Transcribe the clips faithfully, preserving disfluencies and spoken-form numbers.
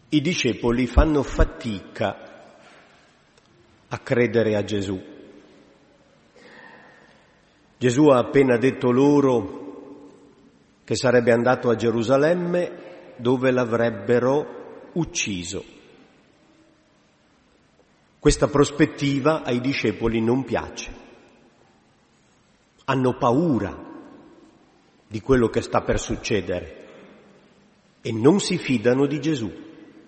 I discepoli fanno fatica a credere a Gesù. Gesù ha appena detto loro che sarebbe andato a Gerusalemme dove l'avrebbero ucciso. Questa prospettiva ai discepoli non piace. Hanno paura di quello che sta per succedere e non si fidano di Gesù.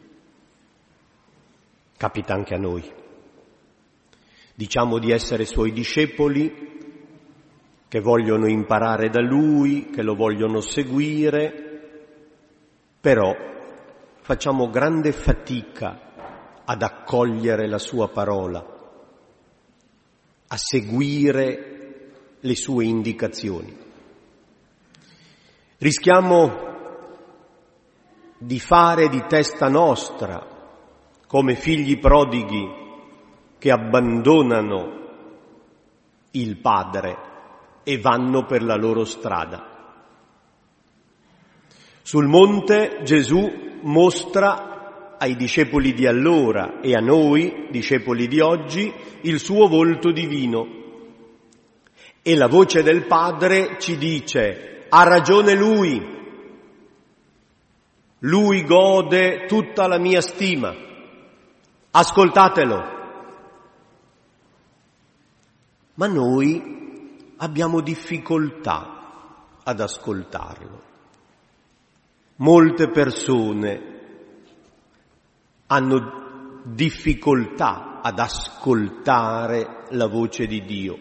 Capita anche a noi. Diciamo di essere suoi discepoli, che vogliono imparare da lui, che lo vogliono seguire, però facciamo grande fatica ad accogliere la sua parola, a seguire le sue indicazioni. Rischiamo di fare di testa nostra, come figli prodighi che abbandonano il padre e vanno per la loro strada. Sul monte Gesù mostra ai discepoli di allora e a noi, discepoli di oggi, il suo volto divino. E la voce del Padre ci dice: ha ragione lui, lui gode tutta la mia stima. Ascoltatelo. Ma noi abbiamo difficoltà ad ascoltarlo. Molte persone hanno difficoltà ad ascoltare la voce di Dio.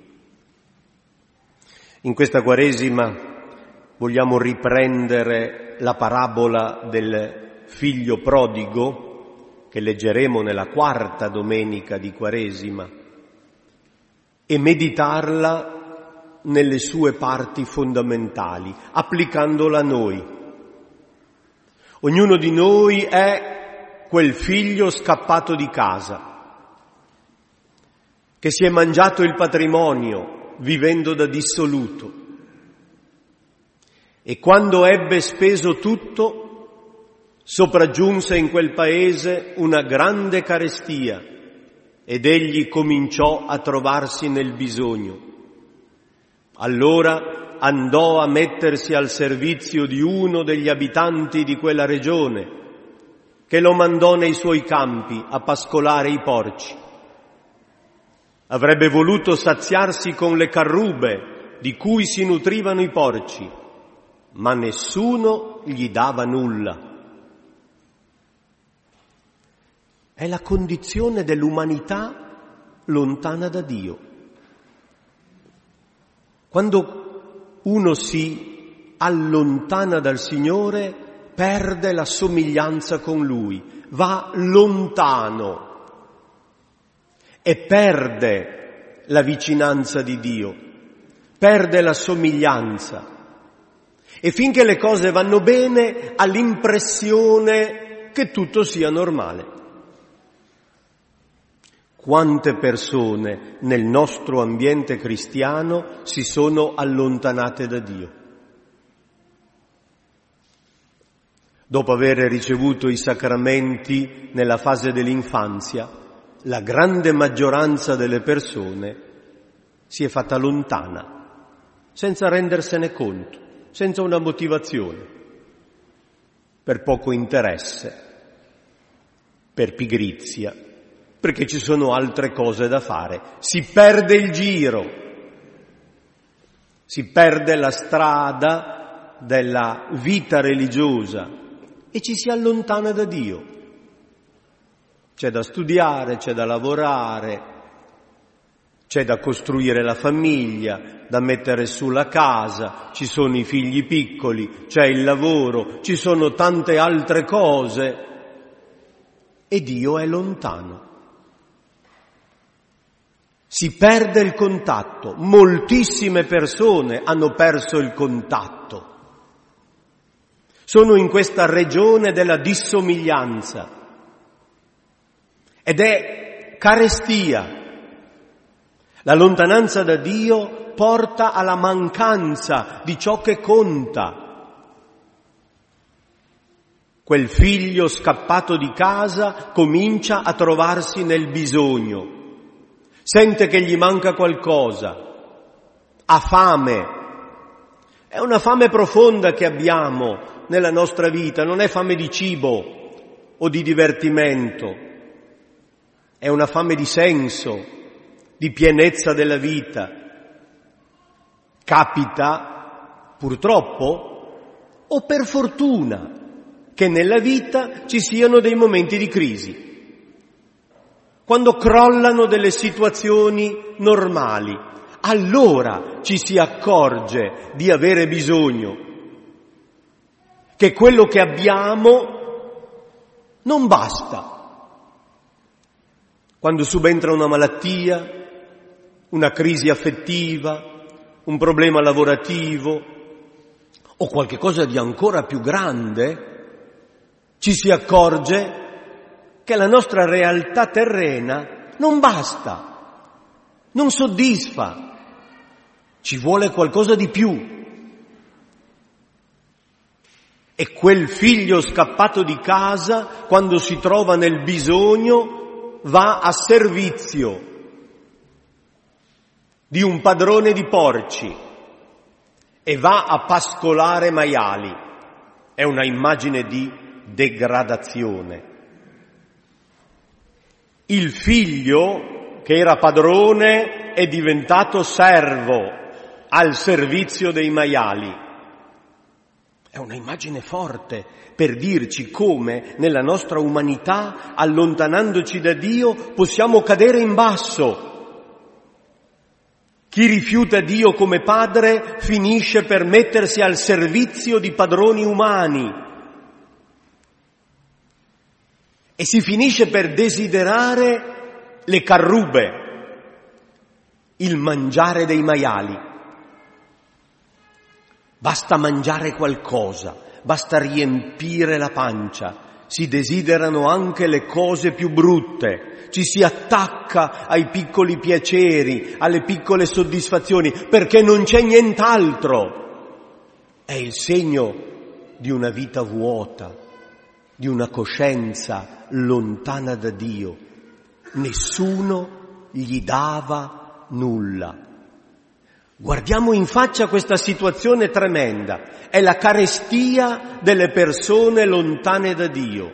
In questa Quaresima vogliamo riprendere la parabola del figlio prodigo, che leggeremo nella quarta domenica di Quaresima, e meditarla nelle sue parti fondamentali, applicandola a noi. Ognuno di noi è quel figlio scappato di casa, che si è mangiato il patrimonio vivendo da dissoluto, e quando ebbe speso tutto sopraggiunse in quel paese una grande carestia ed egli cominciò a trovarsi nel bisogno. Allora andò a mettersi al servizio di uno degli abitanti di quella regione, che lo mandò nei suoi campi a pascolare i porci. Avrebbe voluto saziarsi con le carrube di cui si nutrivano i porci, ma nessuno gli dava nulla. È la condizione dell'umanità lontana da Dio. Quando uno si allontana dal Signore, perde la somiglianza con Lui, va lontano e perde la vicinanza di Dio, perde la somiglianza. E finché le cose vanno bene, ha l'impressione che tutto sia normale. Quante persone nel nostro ambiente cristiano si sono allontanate da Dio? Dopo aver ricevuto i sacramenti nella fase dell'infanzia, la grande maggioranza delle persone si è fatta lontana, senza rendersene conto, senza una motivazione, per poco interesse, per pigrizia, perché ci sono altre cose da fare. Si perde il giro, si perde la strada della vita religiosa e ci si allontana da Dio. C'è da studiare, c'è da lavorare, c'è da costruire la famiglia, da mettere su la casa, ci sono i figli piccoli, c'è il lavoro, ci sono tante altre cose e Dio è lontano. Si perde il contatto, moltissime persone hanno perso il contatto. Sono in questa regione della dissomiglianza ed è carestia. La lontananza da Dio porta alla mancanza di ciò che conta. Quel figlio scappato di casa comincia a trovarsi nel bisogno, sente che gli manca qualcosa, ha fame. È una fame profonda che abbiamo nella nostra vita, non è fame di cibo o di divertimento, è una fame di senso, di pienezza della vita. Capita, purtroppo, o per fortuna, che nella vita ci siano dei momenti di crisi, quando crollano delle situazioni normali, allora ci si accorge di avere bisogno, che quello che abbiamo non basta. Quando subentra una malattia, una crisi affettiva, un problema lavorativo o qualche cosa di ancora più grande, ci si accorge che la nostra realtà terrena non basta, non soddisfa, ci vuole qualcosa di più. E quel figlio scappato di casa, quando si trova nel bisogno, va a servizio di un padrone di porci e va a pascolare maiali. È una immagine di degradazione. Il figlio, che era padrone, è diventato servo al servizio dei maiali. È una immagine forte per dirci come nella nostra umanità, allontanandoci da Dio, possiamo cadere in basso. Chi rifiuta Dio come padre finisce per mettersi al servizio di padroni umani e si finisce per desiderare le carrube, il mangiare dei maiali. Basta mangiare qualcosa, basta riempire la pancia, si desiderano anche le cose più brutte, ci si attacca ai piccoli piaceri, alle piccole soddisfazioni, perché non c'è nient'altro. È il segno di una vita vuota, di una coscienza lontana da Dio. Nessuno gli dava nulla. Guardiamo in faccia questa situazione tremenda, è la carestia delle persone lontane da Dio.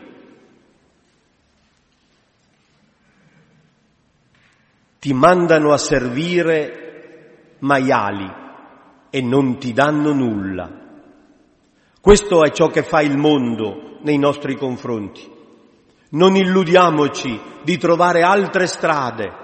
Ti mandano a servire maiali e non ti danno nulla. Questo è ciò che fa il mondo nei nostri confronti. Non illudiamoci di trovare altre strade.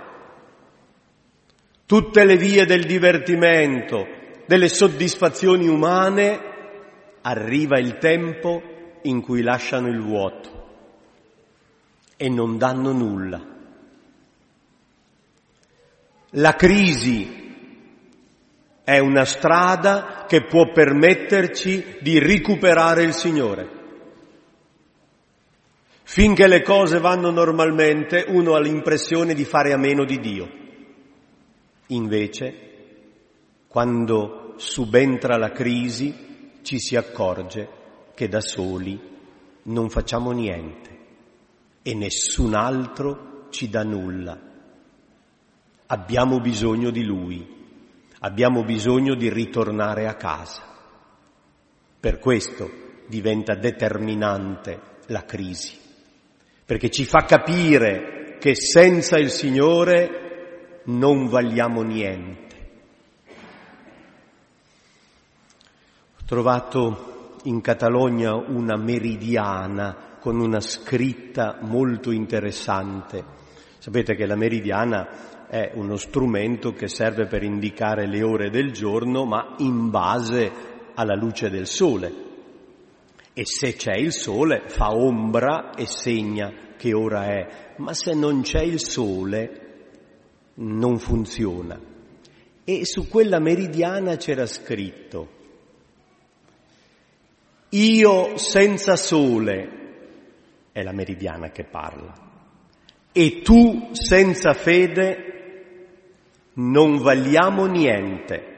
Tutte le vie del divertimento, delle soddisfazioni umane, arriva il tempo in cui lasciano il vuoto e non danno nulla. La crisi è una strada che può permetterci di recuperare il Signore. Finché le cose vanno normalmente, uno ha l'impressione di fare a meno di Dio. Invece, quando subentra la crisi, ci si accorge che da soli non facciamo niente e nessun altro ci dà nulla. Abbiamo bisogno di Lui, abbiamo bisogno di ritornare a casa. Per questo diventa determinante la crisi, perché ci fa capire che senza il Signore non valiamo niente. Ho trovato in Catalogna una meridiana con una scritta molto interessante. Sapete che la meridiana è uno strumento che serve per indicare le ore del giorno, ma in base alla luce del sole. E se c'è il sole fa ombra e segna che ora è, ma se non c'è il sole non funziona. E su quella meridiana c'era scritto: io senza sole, è la meridiana che parla, e tu senza fede non valiamo niente.